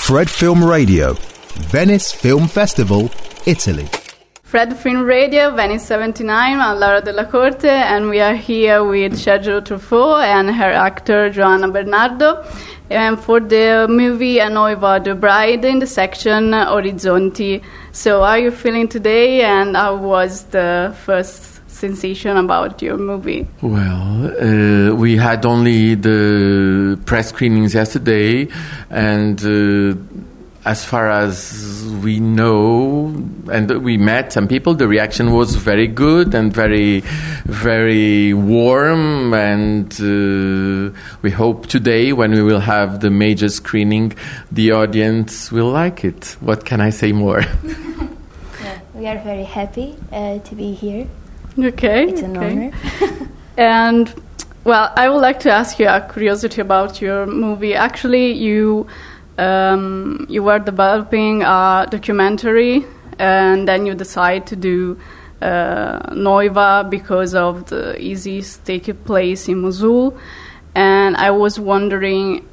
Fred Film Radio, Venice Film Festival, Italy. Fred Film Radio, Venice 79, I'm Laura Della Corte, and we are here with Sergio Truffaut and her actor Joanna Bernardo, and for the movie A Noiva, the Bride, in the section Orizzonti. So how are you feeling today, and how was the first sensation about your movie? Well, we had only the press screenings yesterday, and as far as we know, and we met some people, the reaction was very good and very, very warm, and we hope today, when we will have the major screening, the audience will like it. What can I say more? Yeah, we are very happy to be here. Okay. It's an honor. And, well, I would like to ask you a curiosity about your movie. Actually, you were developing a documentary, and then you decide to do Noiva because of the ISIS taking place in Mosul. And I was wondering,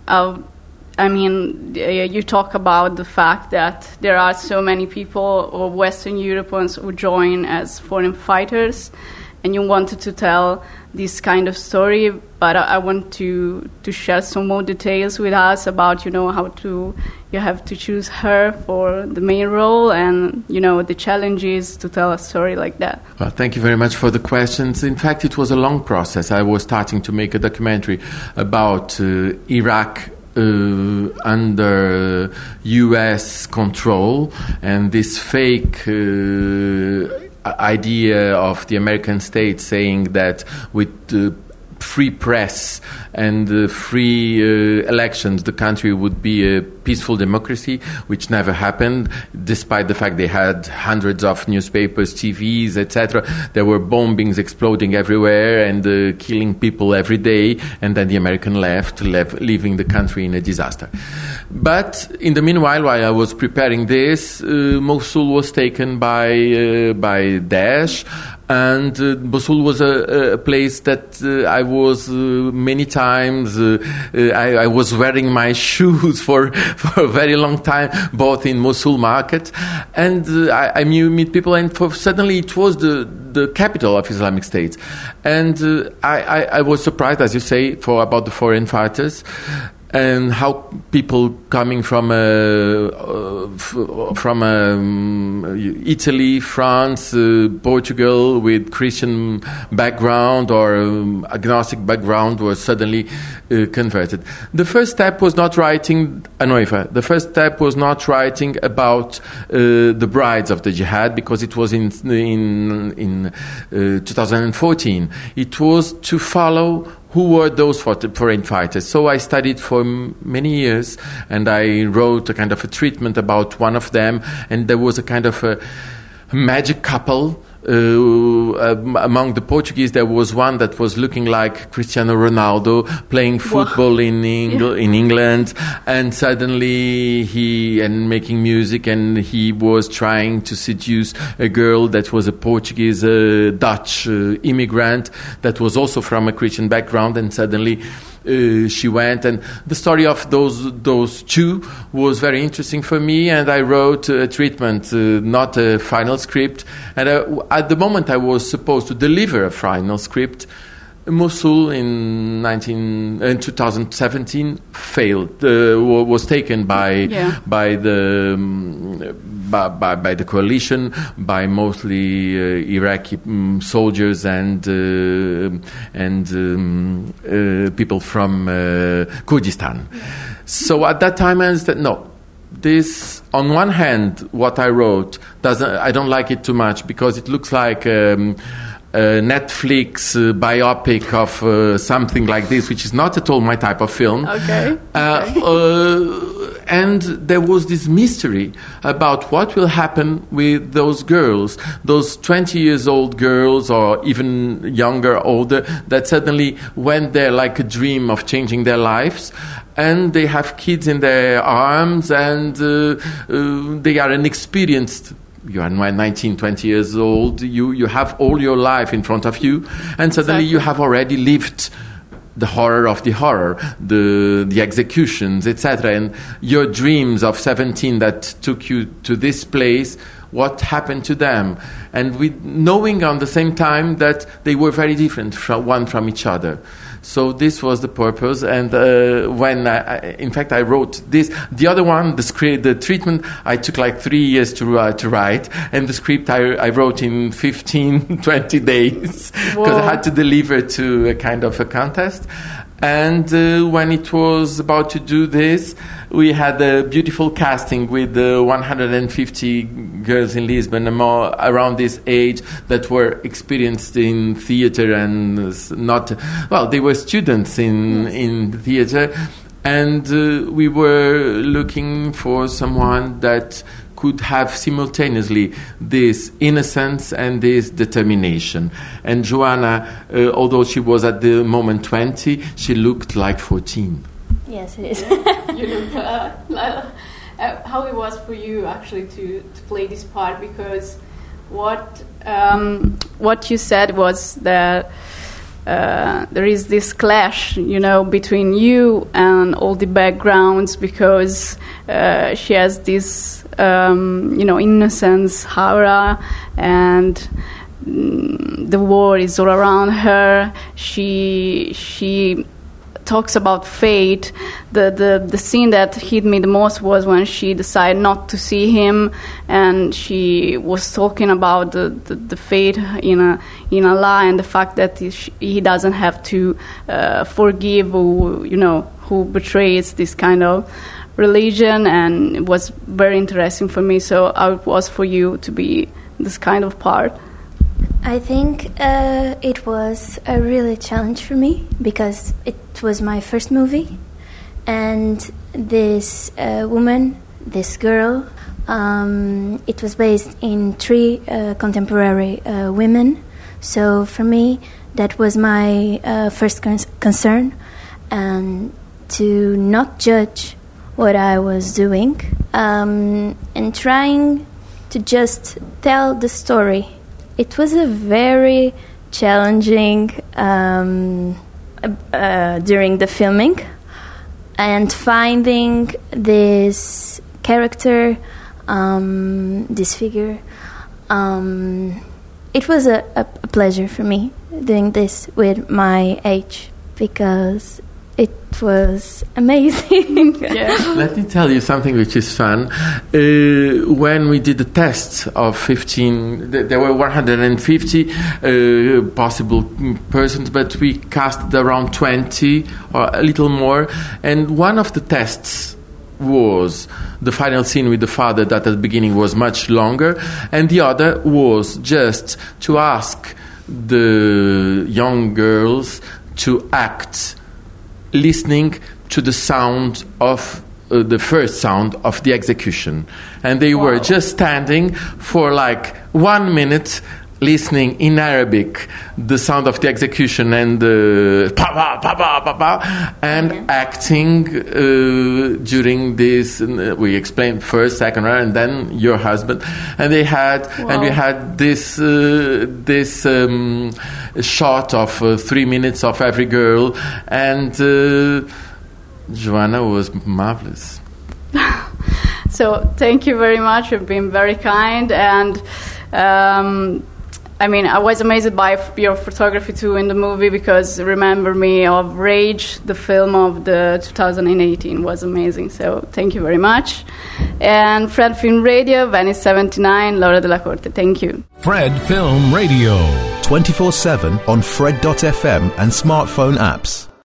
you talk about the fact that there are so many people, or Western Europeans, who join as foreign fighters, and you wanted to tell this kind of story, but I want to share some more details with us about, how you have to choose her for the main role, and, the challenges to tell a story like that. Well, thank you very much for the questions. In fact, it was a long process. I was starting to make a documentary about Iraq under U.S. control, and this fake idea of the American state saying that with free press and free elections, the country would be a peaceful democracy, which never happened, despite the fact they had hundreds of newspapers, TVs, etc. There were bombings exploding everywhere and killing people every day, and then the American left, leaving the country in a disaster. But in the meanwhile, while I was preparing this, Mosul was taken by Daesh, and Mosul was a place that I was many times. I was wearing my shoes for a very long time, both in Mosul market, and I meet people, and suddenly it was the capital of Islamic State, and I was surprised, as you say, about the foreign fighters. And how people coming from Italy, France, Portugal with Christian background or agnostic background were suddenly converted. The first step was not writing A Noiva. The first step was not writing about the brides of the jihad, because it was in 2014. It was to follow who were those foreign fighters. So I studied for many years, and I wrote a kind of a treatment about one of them, and there was a kind of a magic couple. Among the Portuguese, there was one that was looking like Cristiano Ronaldo playing football in England, and suddenly and making music, and he was trying to seduce a girl that was a Portuguese Dutch immigrant that was also from a Christian background, and suddenly she went, and the story of those two was very interesting for me, and I wrote a treatment, not a final script, and at the moment I was supposed to deliver a final script. Mosul in 2017 failed, was taken by the coalition, by mostly Iraqi soldiers and people from Kurdistan. So at that time I understood, no, this, on one hand, what I wrote I don't like it too much, because it looks like Netflix biopic of something like this, which is not at all my type of film. Okay. And there was this mystery about what will happen with those girls, those 20 years old girls, or even younger, older, that suddenly went there like a dream of changing their lives, and they have kids in their arms, and they are inexperienced. You are 19, 20 years old, you have all your life in front of you, and suddenly you have already lived the horror of the horror, the executions, etc. And your dreams of 17 that took you to this place, what happened to them? And with knowing on the same time that they were very different from each other. So this was the purpose. And when I wrote this, the other one, the script, the treatment, I took like 3 years to write, and the script I wrote in 15, 20 days because I had to deliver to a kind of a contest. And when it was about to do this, we had a beautiful casting with 150 girls in Lisbon around this age that were experienced in theater and they were students in theater. And we were looking for someone that could have simultaneously this innocence and this determination. And Joanna, although she was at the moment 20, she looked like 14. Yes, it is. You look how it was for you actually to play this part, because what you said was that there is this clash, between you and all the backgrounds, because she has this innocence aura, and the war is all around her. She talks about fate. The scene that hit me the most was when she decided not to see him, and she was talking about the fate in a lie, and the fact that he doesn't have to forgive who betrays this kind of religion. And it was very interesting for me. So how it was for you to be this kind of part? I think it was a really challenge for me because it was my first movie, and this woman, this girl, it was based in 3 contemporary women. So for me, that was my first concern, and to not judge what I was doing, and trying to just tell the story. It was a very challenging during the filming, and finding this character, this figure. It was a pleasure for me doing this with my age, because it was amazing. Yeah. Let me tell you something which is fun. When we did the tests of 15, there were 150 possible persons, but we cast around 20 or a little more. And one of the tests was the final scene with the father, that at the beginning was much longer, and the other was just to ask the young girls to act listening to the sound of the first sound of the execution. And they were just standing for like 1 minute listening in Arabic the sound of the execution and the pa pa pa pa pa pa, and acting during this. We explained first, second round, and then your husband, and they had and we had this shot of 3 minutes of every girl, and Joanna was marvelous. So thank you very much. You've been very kind, and I was amazed by your photography too in the movie, because Remember Me of Rage, the film of the 2018, was amazing. So thank you very much. And Fred Film Radio, Venice 79, Laura Della Corte. Thank you. Fred Film Radio. 24/7 on Fred.fm and smartphone apps.